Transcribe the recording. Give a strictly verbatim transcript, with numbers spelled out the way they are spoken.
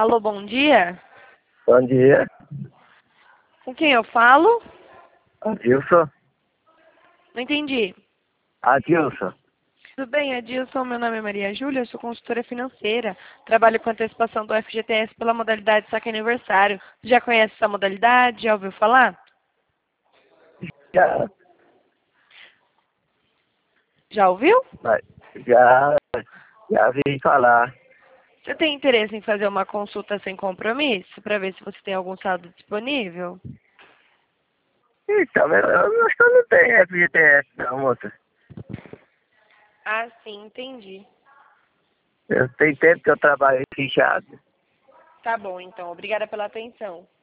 Alô, bom dia? Bom dia, Com quem eu falo? Adilson. Não entendi. Adilson. Tudo bem, Adilson? Meu nome é Maria Júlia, eu sou consultora financeira. Trabalho com antecipação do F G T S pela modalidade saque aniversário. Você já conhece essa modalidade? Já ouviu falar? Já, Já ouviu? mas já, já vi falar. Você tem interesse em fazer uma consulta sem compromisso para ver se você tem algum saldo disponível? Então, eu, eu acho que eu não tenho F G T S não, moça. Ah, sim, entendi. Eu tenho tempo que eu trabalho fichado. Tá bom, então. Obrigada pela atenção.